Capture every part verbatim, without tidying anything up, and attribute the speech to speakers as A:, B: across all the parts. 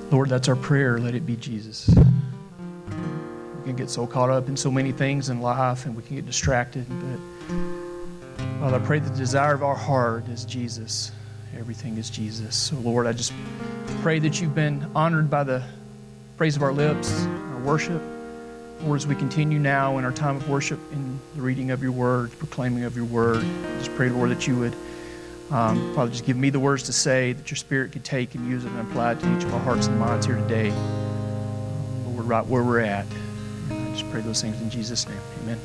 A: Lord, that's our prayer. Let it be Jesus. We can get so caught up in so many things in life and we can get distracted. But Father, I pray the desire of our heart is Jesus. Everything is Jesus. So Lord, I just pray that you've been honored by the praise of our lips, our worship. Lord, as we continue now in our time of worship in the reading of your word, proclaiming of your word, I just pray, Lord, that you would Um, Father, just give me the words to say that your Spirit could take and use it and apply it to each of our hearts and minds here today. Lord, right where we're at. And I just pray those things in Jesus' name. Amen.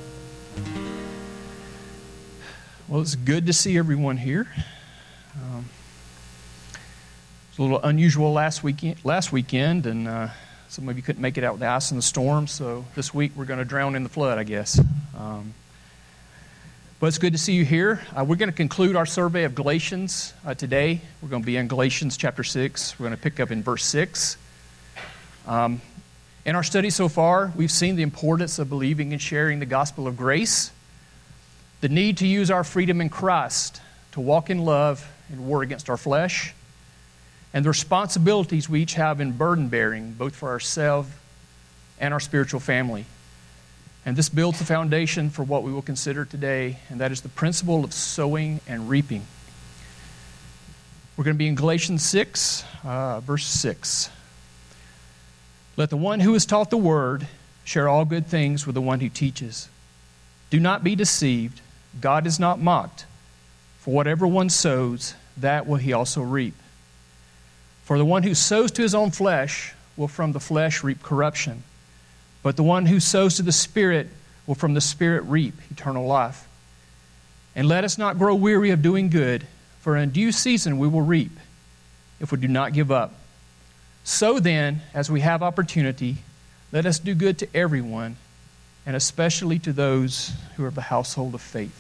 A: Well, it's good to see everyone here. Um, it was a little unusual last weekend, last weekend and uh, some of you couldn't make it out with the ice and the storm, so this week we're going to drown in the flood, I guess. Um, But it's good to see you here. Uh, we're going to conclude our survey of Galatians uh, today. We're going to be in Galatians chapter six. We're going to pick up in verse six. Um, in our study so far, we've seen the importance of believing and sharing the gospel of grace, the need to use our freedom in Christ to walk in love and war against our flesh, and the responsibilities we each have in burden bearing, both for ourselves and our spiritual family. And this builds the foundation for what we will consider today, and that is the principle of sowing and reaping. We're going to be in Galatians six, uh, verse six. Let the one who is taught the word share all good things with the one who teaches. Do not be deceived. God is not mocked. For whatever one sows, that will he also reap. For the one who sows to his own flesh will from the flesh reap corruption. But the one who sows to the Spirit will from the Spirit reap eternal life. And let us not grow weary of doing good, for in due season we will reap, if we do not give up. So then, as we have opportunity, let us do good to everyone, and especially to those who are of the household of faith.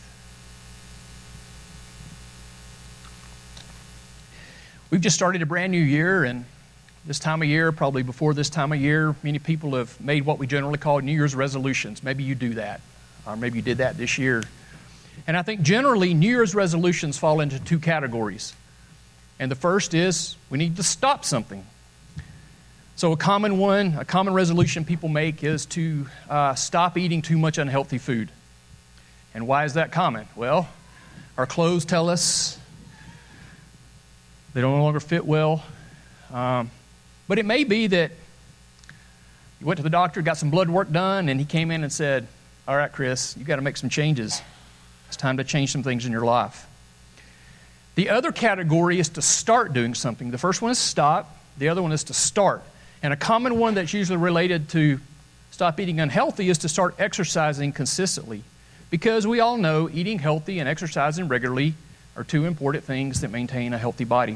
A: We've just started a brand new year, and this time of year, probably before this time of year, many people have made what we generally call New Year's resolutions. Maybe you do that, or maybe you did that this year. And I think generally New Year's resolutions fall into two categories. And the first is we need to stop something. So a common one, a common resolution people make is to uh, stop eating too much unhealthy food. And why is that common? Well, our clothes tell us they no longer fit well. Um, But it may be that you went to the doctor, got some blood work done, and he came in and said, all right, Chris, you've got to make some changes. It's time to change some things in your life. The other category is to start doing something. The first one is stop. The other one is to start. And a common one that's usually related to stop eating unhealthy is to start exercising consistently. Because we all know eating healthy and exercising regularly are two important things that maintain a healthy body.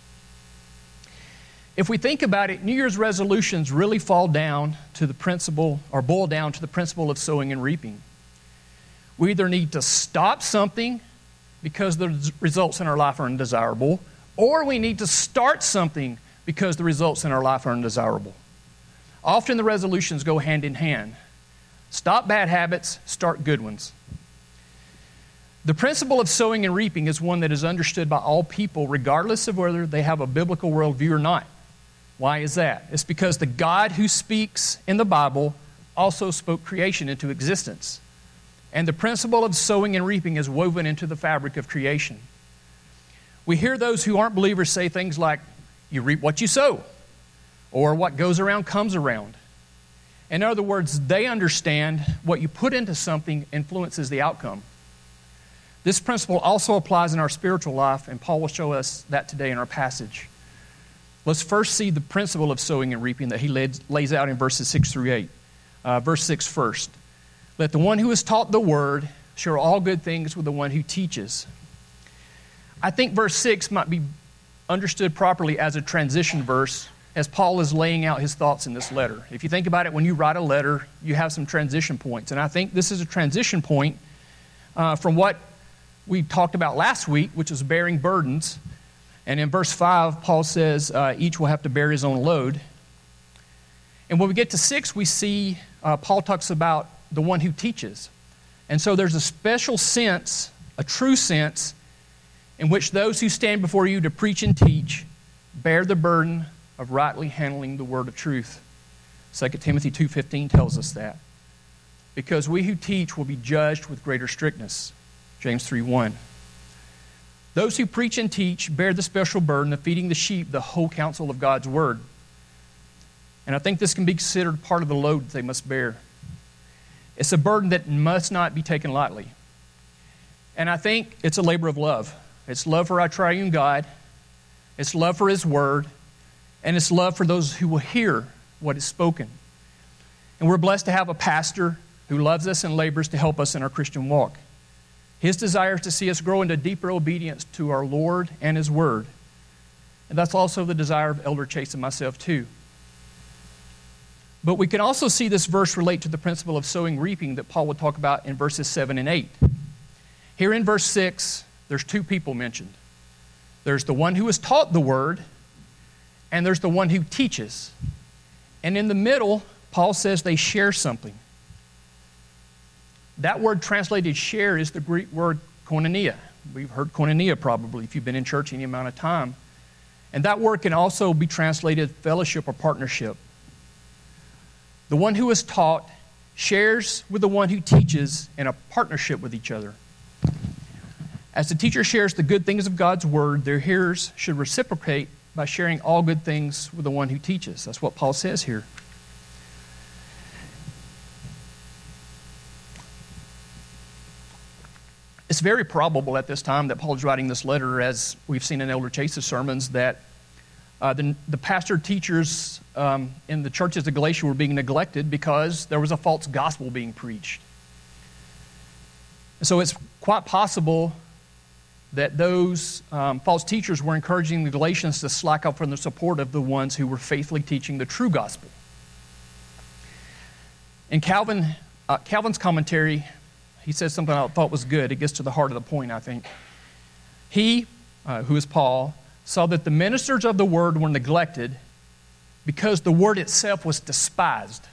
A: If we think about it, New Year's resolutions really fall down to the principle, or boil down to the principle of sowing and reaping. We either need to stop something because the results in our life are undesirable, or we need to start something because the results in our life are undesirable. Often the resolutions go hand in hand. Stop bad habits, start good ones. The principle of sowing and reaping is one that is understood by all people, regardless of whether they have a biblical worldview or not. Why is that? It's because the God who speaks in the Bible also spoke creation into existence. And the principle of sowing and reaping is woven into the fabric of creation. We hear those who aren't believers say things like, you reap what you sow, or what goes around comes around. In other words, they understand what you put into something influences the outcome. This principle also applies in our spiritual life, and Paul will show us that today in our passage. Let's first see the principle of sowing and reaping that he lays out in verses six through eight. Uh, verse six first. Let the one who is taught the word share all good things with the one who teaches. I think verse six might be understood properly as a transition verse as Paul is laying out his thoughts in this letter. If you think about it, when you write a letter, you have some transition points. And I think this is a transition point uh, from what we talked about last week, which is bearing burdens. And in verse five, Paul says, uh, each will have to bear his own load. And when we get to six, we see uh, Paul talks about the one who teaches. And so there's a special sense, a true sense, in which those who stand before you to preach and teach bear the burden of rightly handling the word of truth. Second Timothy two fifteen tells us that. Because we who teach will be judged with greater strictness. James three one. Those who preach and teach bear the special burden of feeding the sheep the whole counsel of God's word. And I think this can be considered part of the load they must bear. It's a burden that must not be taken lightly. And I think it's a labor of love. It's love for our triune God. It's love for His word. And it's love for those who will hear what is spoken. And we're blessed to have a pastor who loves us and labors to help us in our Christian walk. His desire is to see us grow into deeper obedience to our Lord and His word. And that's also the desire of Elder Chase and myself too. But we can also see this verse relate to the principle of sowing reaping that Paul will talk about in verses seven and eight. Here in verse six, there's two people mentioned. There's the one who is taught the word, and there's the one who teaches. And in the middle, Paul says they share something. That word translated share is the Greek word koinonia. We've heard koinonia probably if you've been in church any amount of time. And that word can also be translated fellowship or partnership. The one who is taught shares with the one who teaches in a partnership with each other. As the teacher shares the good things of God's word, their hearers should reciprocate by sharing all good things with the one who teaches. That's what Paul says here. It's very probable at this time that Paul is writing this letter, as we've seen in Elder Chase's sermons, that uh, the, the pastor teachers um, in the churches of Galatia were being neglected because there was a false gospel being preached. So it's quite possible that those um, false teachers were encouraging the Galatians to slack off from the support of the ones who were faithfully teaching the true gospel. In Calvin, uh, Calvin's commentary, he says something I thought was good. It gets to the heart of the point, I think. He, uh, who is Paul, saw that the ministers of the word were neglected because the word itself was despised.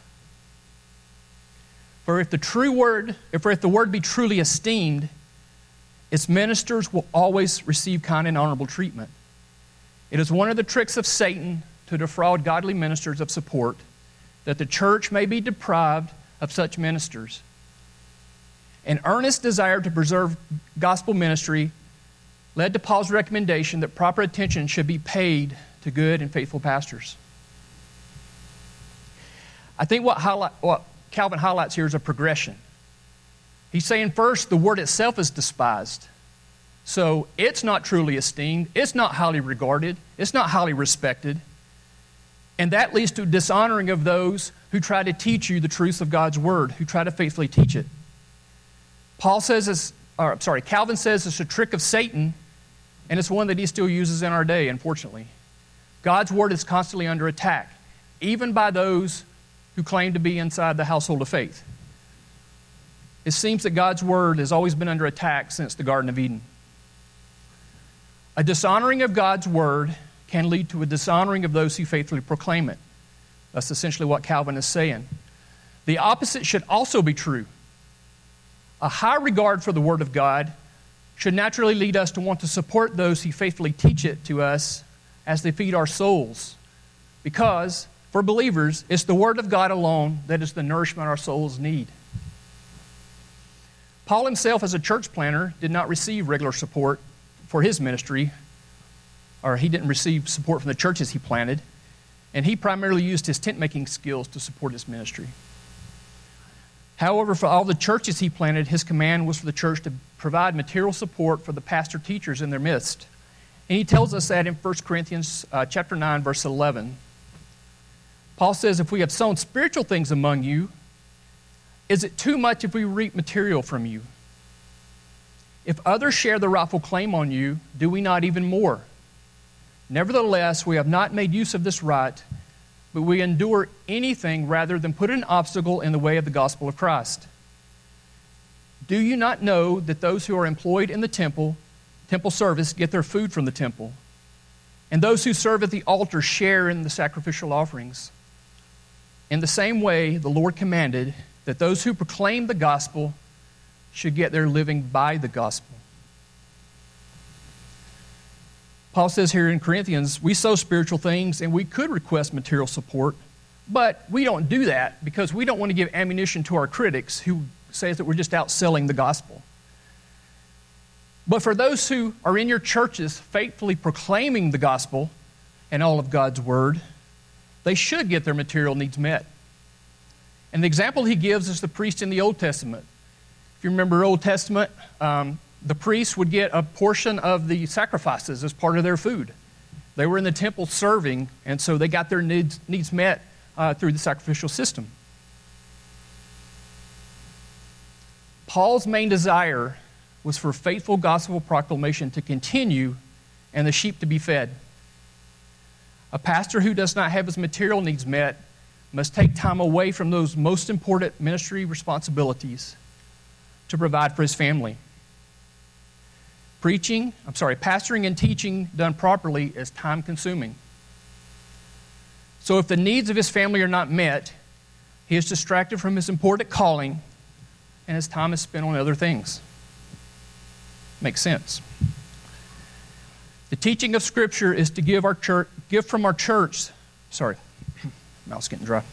A: For if the true word, if, if the word be truly esteemed, its ministers will always receive kind and honorable treatment. It is one of the tricks of Satan to defraud godly ministers of support, that the church may be deprived of such ministers. An earnest desire to preserve gospel ministry led to Paul's recommendation that proper attention should be paid to good and faithful pastors. I think what, highlight, what Calvin highlights here is a progression. He's saying first, the word itself is despised. So it's not truly esteemed. It's not highly regarded. It's not highly respected. And that leads to dishonoring of those who try to teach you the truth of God's word, who try to faithfully teach it. Paul says, it's, or, sorry, Calvin says it's a trick of Satan, and it's one that he still uses in our day, unfortunately. God's word is constantly under attack, even by those who claim to be inside the household of faith. It seems that God's word has always been under attack since the Garden of Eden. A dishonoring of God's word can lead to a dishonoring of those who faithfully proclaim it. That's essentially what Calvin is saying. The opposite should also be true. A high regard for the word of God should naturally lead us to want to support those who faithfully teach it to us as they feed our souls. Because, for believers, it's the word of God alone that is the nourishment our souls need. Paul himself, as a church planter, did not receive regular support for his ministry, or he didn't receive support from the churches he planted, and he primarily used his tent-making skills to support his ministry. However, for all the churches he planted, his command was for the church to provide material support for the pastor teachers in their midst. And he tells us that in First Corinthians uh, chapter nine, verse eleven. Paul says, if we have sown spiritual things among you, is it too much if we reap material from you? If others share the rightful claim on you, do we not even more? Nevertheless, we have not made use of this right, but we endure anything rather than put an obstacle in the way of the gospel of Christ. Do you not know that those who are employed in the temple, temple service, get their food from the temple, and those who serve at the altar share in the sacrificial offerings? In the same way, the Lord commanded that those who proclaim the gospel should get their living by the gospel. Paul says here in Corinthians, we sow spiritual things and we could request material support, but we don't do that because we don't want to give ammunition to our critics who say that we're just outselling the gospel. But for those who are in your churches faithfully proclaiming the gospel and all of God's word, they should get their material needs met. And the example he gives is the priest in the Old Testament. If you remember Old Testament, um, the priests would get a portion of the sacrifices as part of their food. They were in the temple serving, and so they got their needs, needs met uh, through the sacrificial system. Paul's main desire was for faithful gospel proclamation to continue and the sheep to be fed. A pastor who does not have his material needs met must take time away from those most important ministry responsibilities to provide for his family. Preaching, I'm sorry, pastoring and teaching done properly is time-consuming. So if the needs of his family are not met, he is distracted from his important calling and his time is spent on other things. Makes sense. The teaching of Scripture is to give our church, give from our church, sorry, mouth's getting dry.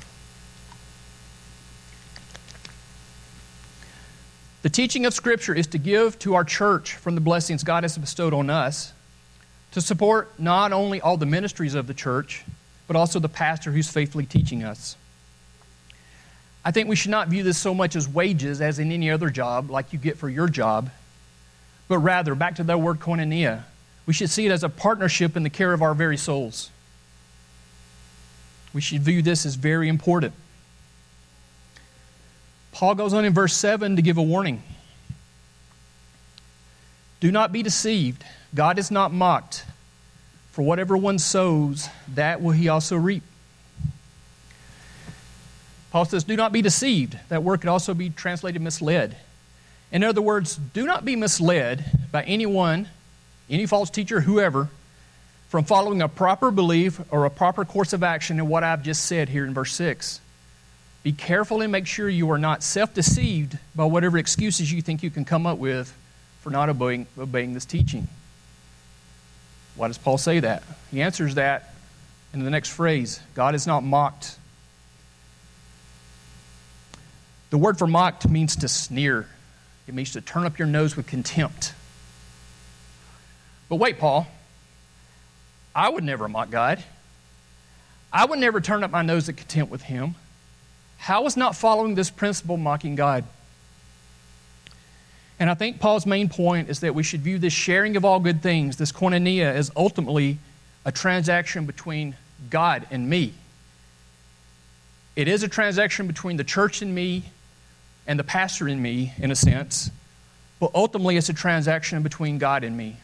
A: The teaching of Scripture is to give to our church from the blessings God has bestowed on us to support not only all the ministries of the church, but also the pastor who's faithfully teaching us. I think we should not view this so much as wages as in any other job like you get for your job, but rather, back to that word koinonia, we should see it as a partnership in the care of our very souls. We should view this as very important. Paul goes on in verse seven to give a warning. Do not be deceived. God is not mocked. For whatever one sows, that will he also reap. Paul says, do not be deceived. That word could also be translated misled. In other words, do not be misled by anyone, any false teacher, whoever, from following a proper belief or a proper course of action in what I've just said here in verse six. Be careful and make sure you are not self-deceived by whatever excuses you think you can come up with for not obeying, obeying this teaching. Why does Paul say that? He answers that in the next phrase, God is not mocked. The word for mocked means to sneer. It means to turn up your nose with contempt. But wait, Paul, I would never mock God. I would never turn up my nose at contempt with Him. How is not following this principle mocking God? And I think Paul's main point is that we should view this sharing of all good things, this koinonia, as ultimately a transaction between God and me. It is a transaction between the church and me and the pastor and me, in a sense, but ultimately it's a transaction between God and me.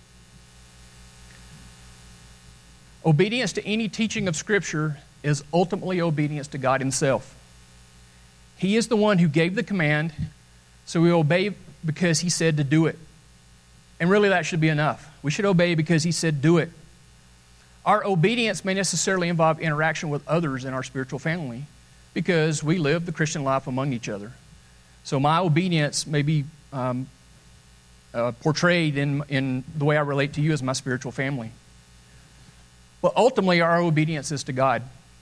A: Obedience to any teaching of Scripture is ultimately obedience to God Himself. He is the one who gave the command, so we obey because He said to do it. And really that should be enough. We should obey because He said do it. Our obedience may necessarily involve interaction with others in our spiritual family because we live the Christian life among each other. So my obedience may be um, uh, portrayed in, in the way I relate to you as my spiritual family. But ultimately our obedience is to God.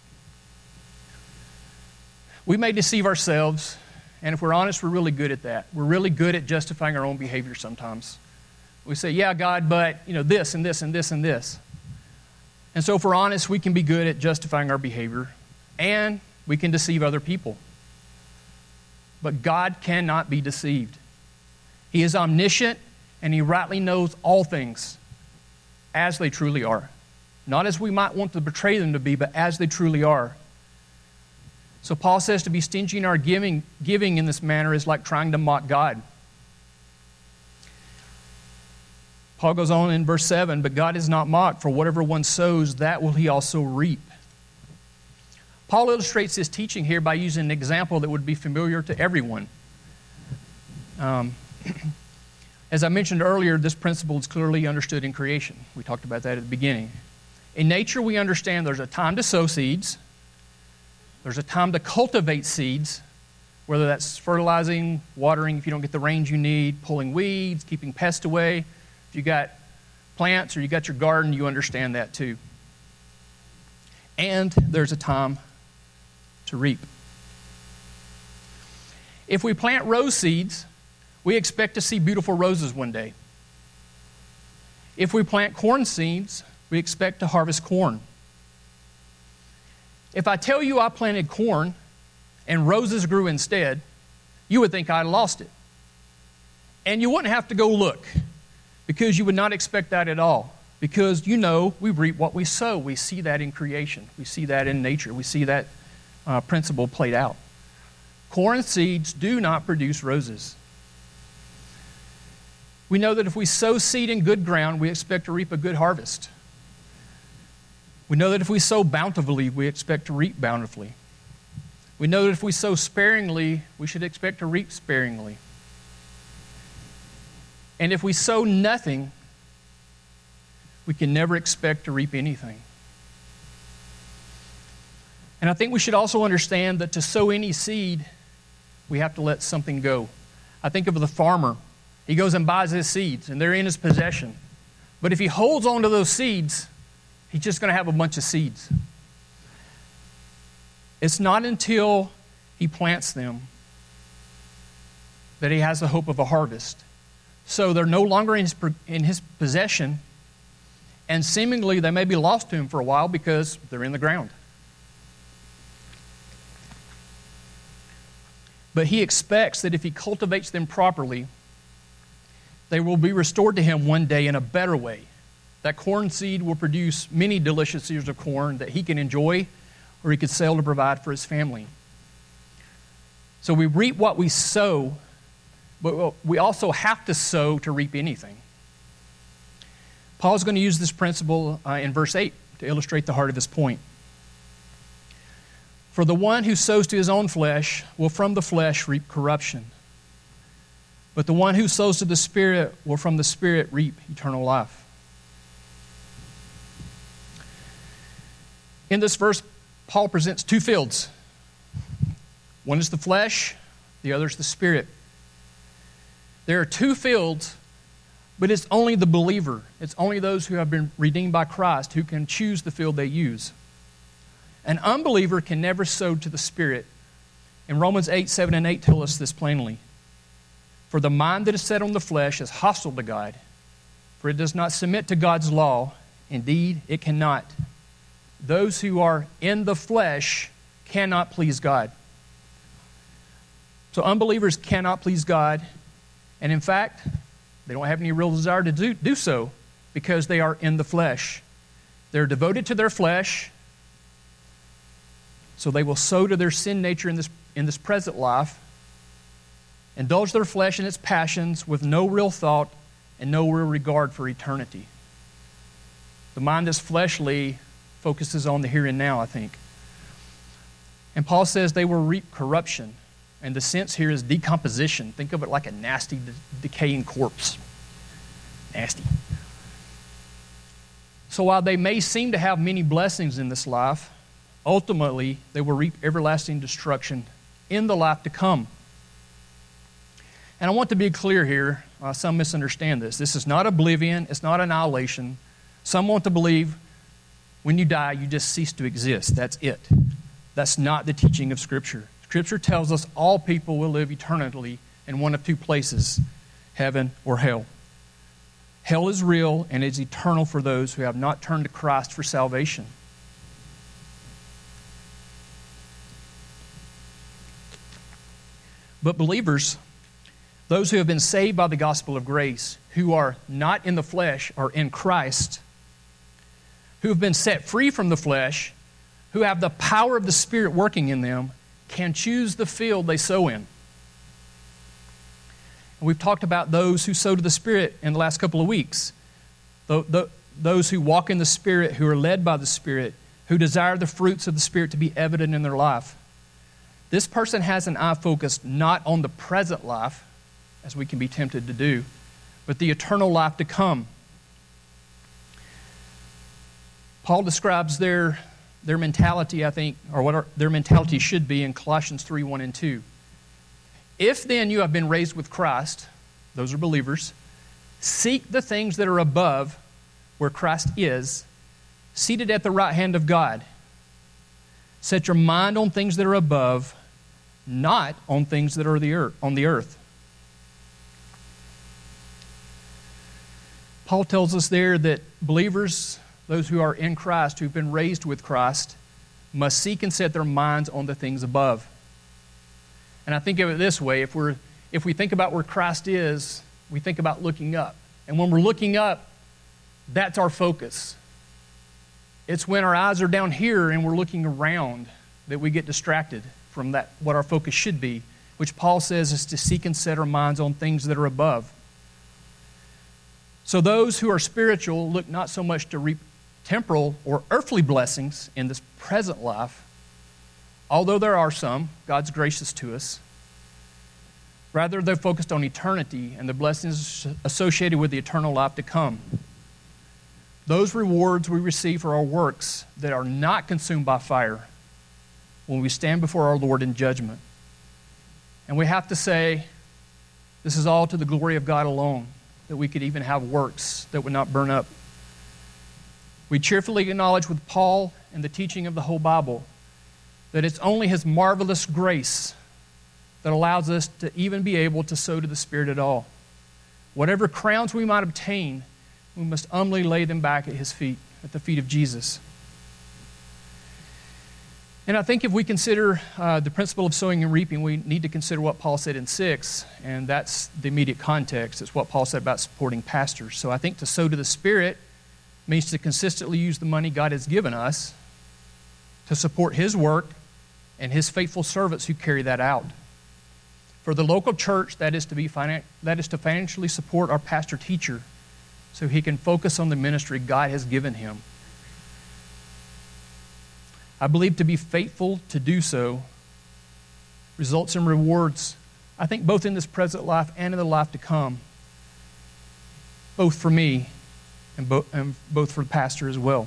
A: We may deceive ourselves, and if we're honest, we're really good at that. We're really good at justifying our own behavior sometimes. We say, yeah, God, but you know this and this and this and this. And so if we're honest, we can be good at justifying our behavior, and we can deceive other people. But God cannot be deceived. He is omniscient, and He rightly knows all things as they truly are. Not as we might want to portray them to be, but as they truly are. So Paul says to be stingy in our giving, giving in this manner is like trying to mock God. Paul goes on in verse seven, but God is not mocked, for whatever one sows, that will he also reap. Paul illustrates his teaching here by using an example that would be familiar to everyone. Um, as I mentioned earlier, this principle is clearly understood in creation. We talked about that at the beginning. In nature, we understand there's a time to sow seeds. There's a time to cultivate seeds, whether that's fertilizing, watering if you don't get the rains you need, pulling weeds, keeping pests away. If you got plants or you got your garden, you understand that too. And there's a time to reap. If we plant rose seeds, we expect to see beautiful roses one day. If we plant corn seeds, we expect to harvest corn. If I tell you I planted corn and roses grew instead, you would think I lost it. And you wouldn't have to go look, because you would not expect that at all. Because you know we reap what we sow. We see that in creation. We see that in nature. We see that uh, principle played out. Corn seeds do not produce roses. We know that if we sow seed in good ground, we expect to reap a good harvest. We know that if we sow bountifully, we expect to reap bountifully. We know that if we sow sparingly, we should expect to reap sparingly. And if we sow nothing, we can never expect to reap anything. And I think we should also understand that to sow any seed, we have to let something go. I think of the farmer. He goes and buys his seeds, and they're in his possession. But if he holds on to those seeds, he's just going to have a bunch of seeds. It's not until he plants them that he has the hope of a harvest. So they're no longer in his, in his possession, and seemingly they may be lost to him for a while because they're in the ground. But he expects that if he cultivates them properly, they will be restored to him one day in a better way. That corn seed will produce many delicious ears of corn that he can enjoy or he could sell to provide for his family. So we reap what we sow, but we also have to sow to reap anything. Paul's going to use this principle uh, in verse eight to illustrate the heart of his point. For the one who sows to his own flesh will from the flesh reap corruption. But the one who sows to the Spirit will from the Spirit reap eternal life. In this verse, Paul presents two fields. One is the flesh, the other is the Spirit. There are two fields, but it's only the believer. It's only those who have been redeemed by Christ who can choose the field they use. An unbeliever can never sow to the Spirit. And Romans eight, seven, and eight tell us this plainly. For the mind that is set on the flesh is hostile to God, for it does not submit to God's law. Indeed, it cannot. Those who are in the flesh cannot please God. So unbelievers cannot please God, and in fact, they don't have any real desire to do, do so because they are in the flesh. They're devoted to their flesh, so they will sow to their sin nature in this, in this present life, indulge their flesh in its passions with no real thought and no real regard for eternity. The mind that's fleshly focuses on the here and now, I think. And Paul says they will reap corruption. And the sense here is decomposition. Think of it like a nasty, de- decaying corpse. Nasty. So while they may seem to have many blessings in this life, ultimately they will reap everlasting destruction in the life to come. And I want to be clear here. Uh, some misunderstand this. This is not oblivion. It's not annihilation. Some want to believe when you die, you just cease to exist. That's it. That's not the teaching of Scripture. Scripture tells us all people will live eternally in one of two places, heaven or hell. Hell is real and is eternal for those who have not turned to Christ for salvation. But believers, those who have been saved by the gospel of grace, who are not in the flesh, are in Christ, who have been set free from the flesh, who have the power of the Spirit working in them, can choose the field they sow in. And we've talked about those who sow to the Spirit in the last couple of weeks. The, the, those who walk in the Spirit, who are led by the Spirit, who desire the fruits of the Spirit to be evident in their life. This person has an eye focused not on the present life, as we can be tempted to do, but the eternal life to come. Paul describes their, their mentality, I think, or what our, their mentality should be in Colossians three, one and two. If then you have been raised with Christ, those are believers, seek the things that are above, where Christ is, seated at the right hand of God. Set your mind on things that are above, not on things that are the earth, on the earth. Paul tells us there that believers, those who are in Christ, who've been raised with Christ, must seek and set their minds on the things above. And I think of it this way, if we're if we think about where Christ is, we think about looking up. And when we're looking up, that's our focus. It's when our eyes are down here and we're looking around that we get distracted from that, what our focus should be, which Paul says is to seek and set our minds on things that are above. So those who are spiritual look not so much to reap temporal or earthly blessings in this present life, although there are some, God's gracious to us. Rather, they're focused on eternity and the blessings associated with the eternal life to come. Those rewards we receive for our works that are not consumed by fire when we stand before our Lord in judgment. And we have to say, this is all to the glory of God alone, that we could even have works that would not burn up. We cheerfully acknowledge with Paul and the teaching of the whole Bible that it's only His marvelous grace that allows us to even be able to sow to the Spirit at all. Whatever crowns we might obtain, we must humbly lay them back at His feet, at the feet of Jesus. And I think if we consider uh, the principle of sowing and reaping, we need to consider what Paul said in six, and that's the immediate context. It's what Paul said about supporting pastors. So I think to sow to the Spirit means to consistently use the money God has given us to support His work and His faithful servants who carry that out. For the local church, that is to be finan- that is to financially support our pastor-teacher so he can focus on the ministry God has given him. I believe to be faithful to do so results in rewards, I think, both in this present life and in the life to come, both for me and, bo- and both for the pastor as well.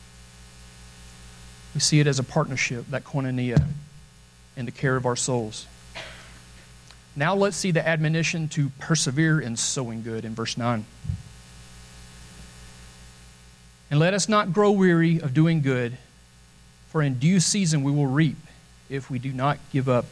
A: We see it as a partnership, that koinonia, in the care of our souls. Now let's see the admonition to persevere in sowing good in verse nine. And let us not grow weary of doing good, for in due season we will reap if we do not give up.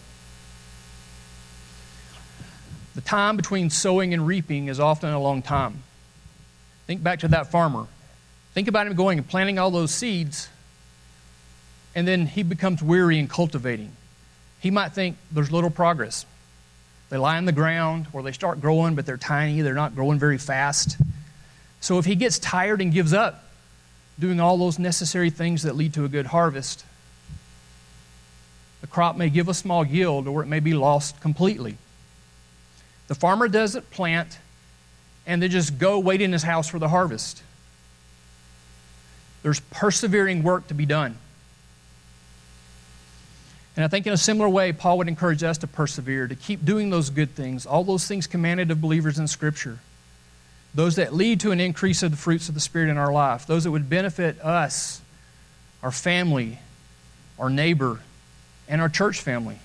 A: The time between sowing and reaping is often a long time. Think back to that farmer. Think about him going and planting all those seeds, and then he becomes weary in cultivating. He might think there's little progress. They lie in the ground, or they start growing, but they're tiny. They're not growing very fast. So if he gets tired and gives up doing all those necessary things that lead to a good harvest, the crop may give a small yield, or it may be lost completely. The farmer doesn't plant and then just go wait in his house for the harvest. There's persevering work to be done. And I think in a similar way, Paul would encourage us to persevere, to keep doing those good things, all those things commanded of believers in Scripture, those that lead to an increase of the fruits of the Spirit in our life, those that would benefit us, our family, our neighbor, and our church family.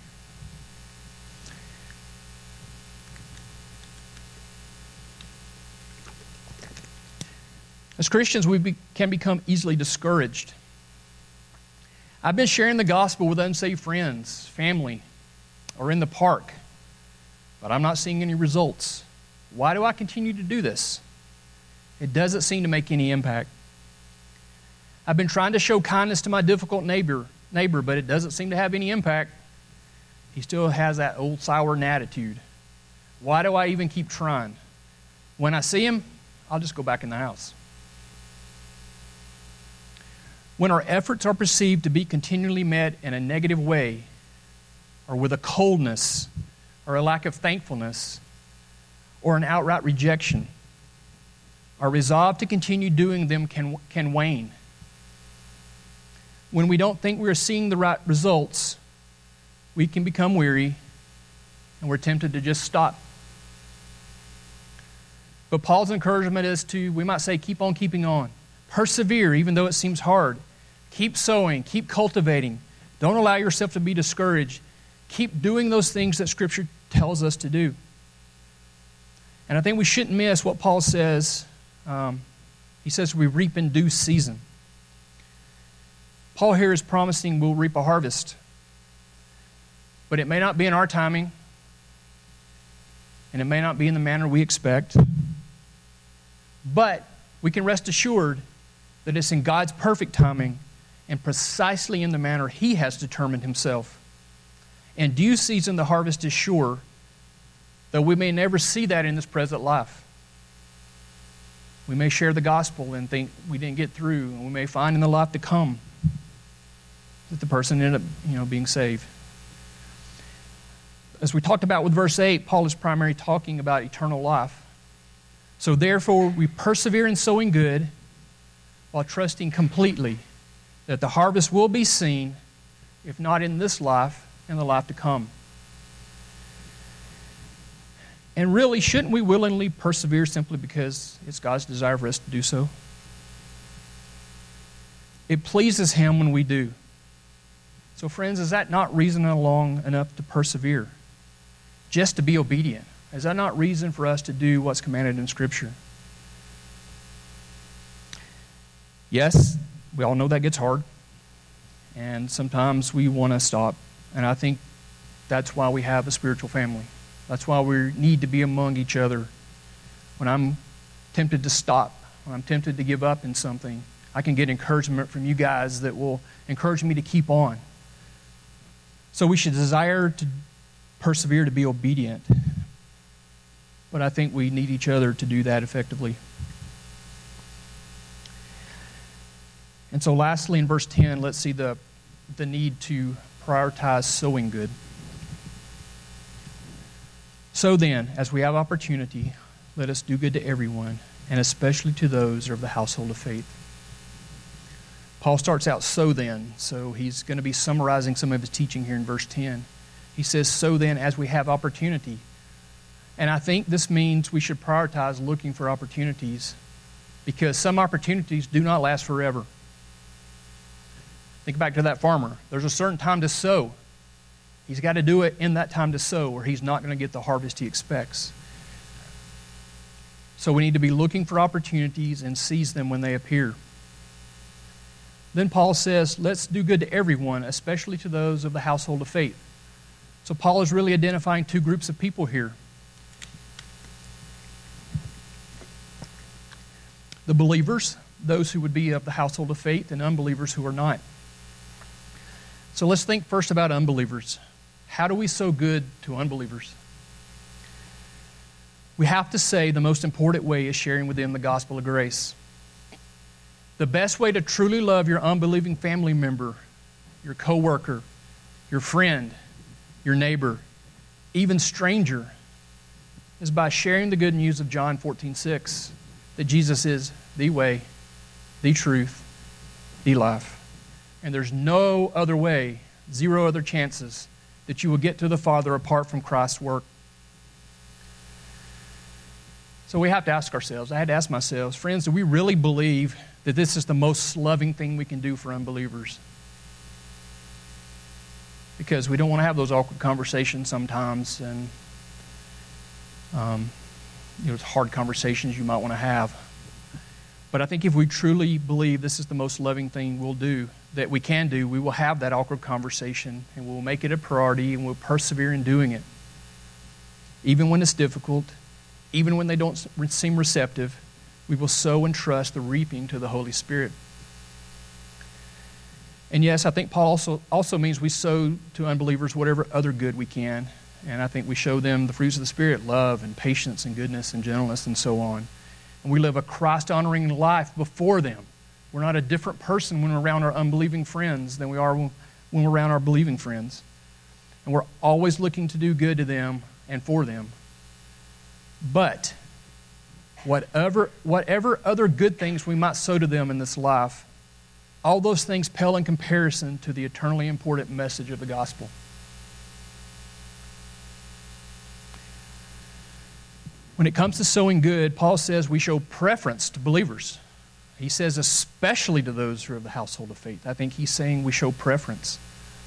A: As Christians, we be, can become easily discouraged. I've been sharing the gospel with unsaved friends, family, or in the park, but I'm not seeing any results. Why do I continue to do this? It doesn't seem to make any impact. I've been trying to show kindness to my difficult neighbor, neighbor, but it doesn't seem to have any impact. He still has that old sour attitude. Why do I even keep trying? When I see him, I'll just go back in the house. When our efforts are perceived to be continually met in a negative way, or with a coldness, or a lack of thankfulness, or an outright rejection, our resolve to continue doing them can, can wane. When we don't think we're seeing the right results, we can become weary, and we're tempted to just stop. But Paul's encouragement is to, we might say, keep on keeping on. Persevere, even though it seems hard. Keep sowing, keep cultivating. Don't allow yourself to be discouraged. Keep doing those things that Scripture tells us to do. And I think we shouldn't miss what Paul says. Um, He says we reap in due season. Paul here is promising we'll reap a harvest. But it may not be in our timing, and it may not be in the manner we expect. But we can rest assured that it's in God's perfect timing and precisely in the manner He has determined Himself. In due season, the harvest is sure, though we may never see that in this present life. We may share the gospel and think we didn't get through, and we may find in the life to come that the person ended up, you know, being saved. As we talked about with verse eight, Paul is primarily talking about eternal life. So therefore, we persevere in sowing good while trusting completely that the harvest will be seen, if not in this life, in the life to come. And really, shouldn't we willingly persevere simply because it's God's desire for us to do so? It pleases Him when we do. So friends, is that not reason long enough to persevere? Just to be obedient? Is that not reason for us to do what's commanded in Scripture? Yes, we all know that gets hard. And sometimes we want to stop. And I think that's why we have a spiritual family. That's why we need to be among each other. When I'm tempted to stop, when I'm tempted to give up in something, I can get encouragement from you guys that will encourage me to keep on. So we should desire to persevere, to be obedient. But I think we need each other to do that effectively. And so lastly, in verse ten, let's see the, the need to prioritize sowing good. So then, as we have opportunity, let us do good to everyone, and especially to those who are of the household of faith. Paul starts out, so then. So he's going to be summarizing some of his teaching here in verse ten. He says, so then, as we have opportunity. And I think this means we should prioritize looking for opportunities, because some opportunities do not last forever. Think back to that farmer. There's a certain time to sow. He's got to do it in that time to sow, or he's not going to get the harvest he expects. So we need to be looking for opportunities and seize them when they appear. Then Paul says, let's do good to everyone, especially to those of the household of faith. So Paul is really identifying two groups of people here. The believers, those who would be of the household of faith, and unbelievers who are not. So let's think first about unbelievers. How do we sow good to unbelievers? We have to say the most important way is sharing with them the gospel of grace. The best way to truly love your unbelieving family member, your coworker, your friend, your neighbor, even stranger, is by sharing the good news of John fourteen six, that Jesus is the way, the truth, the life. And there's no other way, zero other chances, that you will get to the Father apart from Christ's work. So we have to ask ourselves, I had to ask myself, friends, do we really believe that this is the most loving thing we can do for unbelievers? Because we don't want to have those awkward conversations sometimes, and um, you know, it's hard conversations you might want to have. But I think if we truly believe this is the most loving thing we'll do, that we can do, we will have that awkward conversation, and we'll make it a priority, and we'll persevere in doing it. Even when it's difficult, even when they don't seem receptive, we will sow and trust the reaping to the Holy Spirit. And yes, I think Paul also, also means we sow to unbelievers whatever other good we can. And I think we show them the fruits of the Spirit, love and patience and goodness and gentleness and so on. And we live a Christ-honoring life before them. We're not a different person when we're around our unbelieving friends than we are when we're around our believing friends. And we're always looking to do good to them and for them. But whatever, whatever other good things we might sow to them in this life, all those things pale in comparison to the eternally important message of the gospel. When it comes to sowing good, Paul says we show preference to believers. He says especially to those who are of the household of faith. I think he's saying we show preference.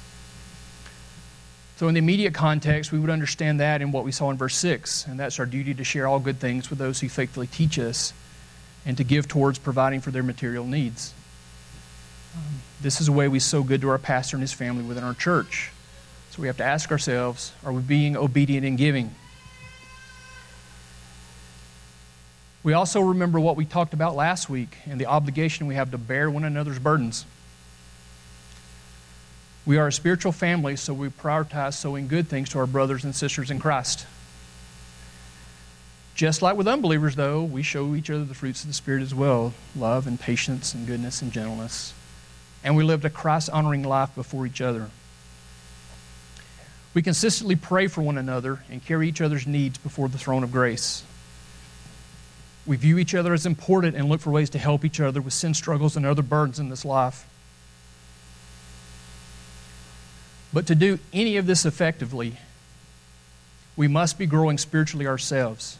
A: So in the immediate context, we would understand that in what we saw in verse six, and that's our duty to share all good things with those who faithfully teach us. and to give towards providing for their material needs. Um, this is a way we sow good to our pastor and his family within our church. So we have to ask ourselves, are we being obedient in giving? We also remember what we talked about last week and the obligation we have to bear one another's burdens. We are a spiritual family, so we prioritize sowing good things to our brothers and sisters in Christ. Just like with unbelievers, though, we show each other the fruits of the Spirit as well, love and patience and goodness and gentleness. And we lived a Christ-honoring life before each other. We consistently pray for one another and carry each other's needs before the throne of grace. We view each other as important and look for ways to help each other with sin struggles and other burdens in this life. But to do any of this effectively, we must be growing spiritually ourselves.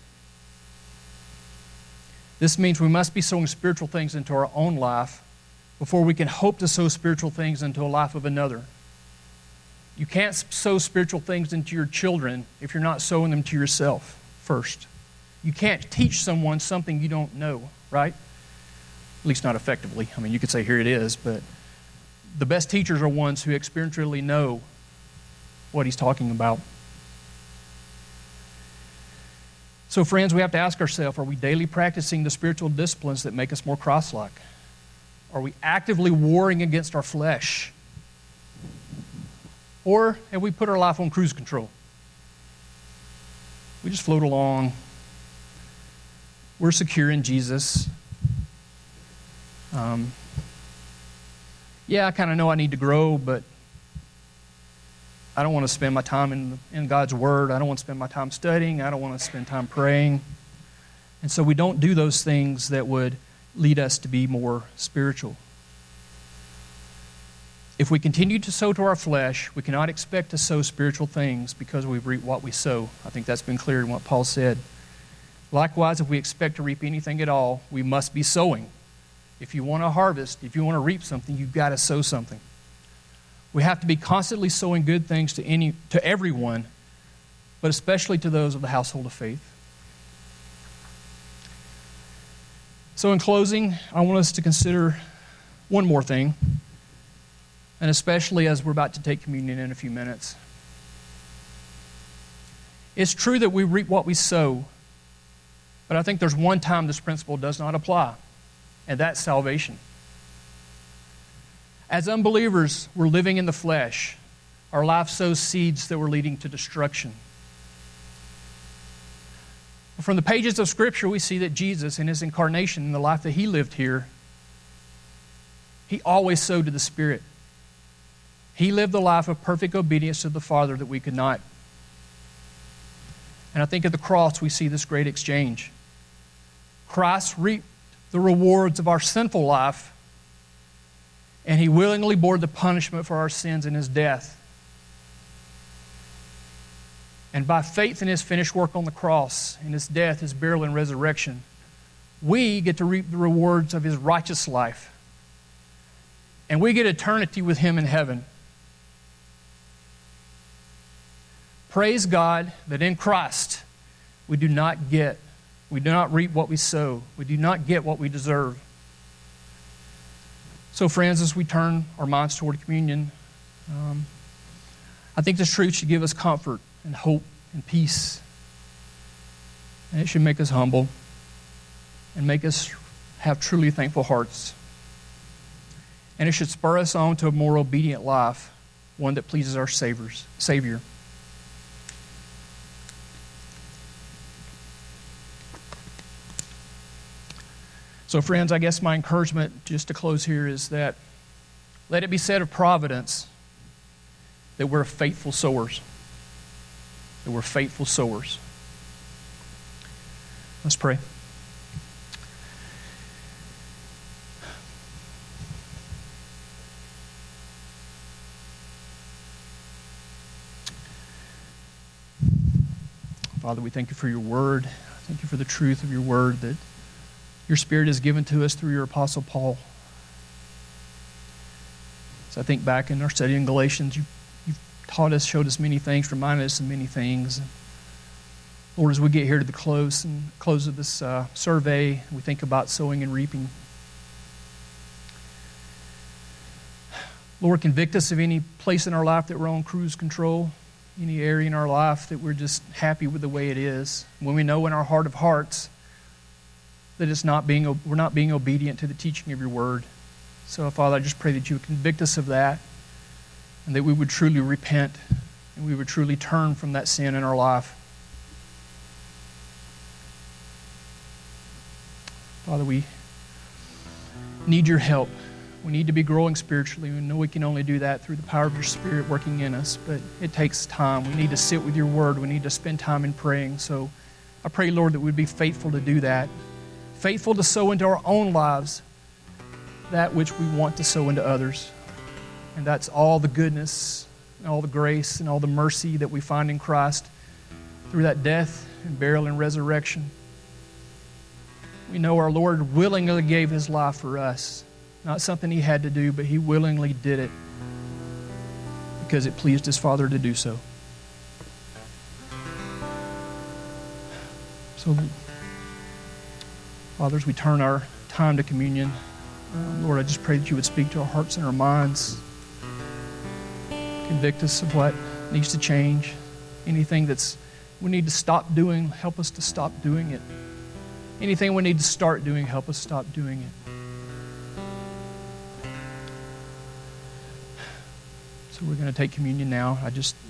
A: This means we must be sowing spiritual things into our own life before we can hope to sow spiritual things into a life of another. You can't sow spiritual things into your children if you're not sowing them to yourself first. You can't teach someone something you don't know, right? At least not effectively. I mean, you could say, here it is, but the best teachers are ones who experientially know what he's talking about. So, friends, we have to ask ourselves, are we daily practicing the spiritual disciplines that make us more Christ-like? Are we actively warring against our flesh? Or have we put our life on cruise control? We just float along. We're secure in Jesus. Um, yeah, I kind of know I need to grow, but I don't want to spend my time in, in God's Word. I don't want to spend my time studying. I don't want to spend time praying. And so we don't do those things that would lead us to be more spiritual. If we continue to sow to our flesh, we cannot expect to sow spiritual things because we reap what we sow. I think that's been clear in what Paul said. Likewise, if we expect to reap anything at all, we must be sowing. If you want to harvest, if you want to reap something, you've got to sow something. We have to be constantly sowing good things to any, to everyone, but especially to those of the household of faith. So in closing, I want us to consider one more thing, and especially as we're about to take communion in a few minutes. It's true that we reap what we sow, but I think there's one time this principle does not apply, and that's salvation. As unbelievers, we're living in the flesh. Our life sows seeds that were leading to destruction. From the pages of Scripture, we see that Jesus, in His incarnation, in the life that He lived here, He always sowed to the Spirit. He lived the life of perfect obedience to the Father that we could not. And I think at the cross we see this great exchange. Christ reaped the rewards of our sinful life, and He willingly bore the punishment for our sins in His death. And by faith in His finished work on the cross, in His death, His burial, and resurrection, we get to reap the rewards of His righteous life. And we get eternity with Him in heaven. Praise God that in Christ we do not get, we do not reap what we sow. We do not get what we deserve. So friends, as we turn our minds toward communion, um, I think this truth should give us comfort and hope and peace. And it should make us humble and make us have truly thankful hearts. And it should spur us on to a more obedient life, one that pleases our Savior's, Savior. So friends, I guess my encouragement just to close here is that let it be said of Providence that we're faithful sowers. That we're faithful sowers. Let's pray. Father, we thank You for Your word. Thank You for the truth of Your word that Your Spirit has given to us through Your Apostle Paul. So I think back in our study in Galatians, you, You've taught us, showed us many things, reminded us of many things. Lord, as we get here to the close and close of this uh, survey, we think about sowing and reaping. Lord, convict us of any place in our life that we're on cruise control, any area in our life that we're just happy with the way it is. When we know in our heart of hearts that it's not being, we're not being obedient to the teaching of your word. So, Father, I just pray that you would convict us of that and that we would truly repent and we would truly turn from that sin in our life. Father, we need your help. We need to be growing spiritually. We know we can only do that through the power of your Spirit working in us, but it takes time. We need to sit with your word. We need to spend time in praying. So I pray, Lord, that we'd be faithful to do that, faithful to sow into our own lives that which we want to sow into others. And that's all the goodness and all the grace and all the mercy that we find in Christ through that death and burial and resurrection. We know our Lord willingly gave his life for us. Not something he had to do, but he willingly did it because it pleased his Father to do so. So, Fathers, we turn our time to communion. Um, Lord, I just pray that you would speak to our hearts and our minds. Convict us of what needs to change. Anything that's we need to stop doing, help us to stop doing it. Anything we need to start doing, help us stop doing it. So we're going to take communion now. I just